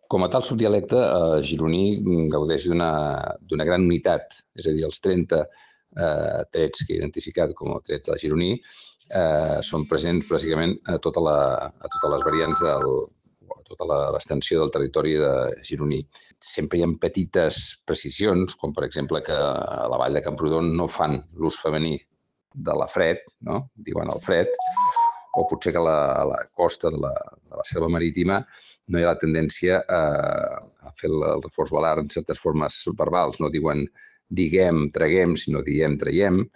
Com a tal subdialecte, gironí gaudeix d'una gran unitat, és a dir, els 30 trets que he identificat com a trets del gironí són presents bàsicament a totes les variants a tota l'extensió del territori de gironí. Sempre hi ha petites precisions, com per exemple que a la vall de Camprodon no fan l'ús femení de la fred, no? Diuen el fred, o potser que a la costa de la selva marítima no hi ha la tendència a fer el reforç velar en certes formes verbals. No diuen diguem, traguem, sinó diem, traiem.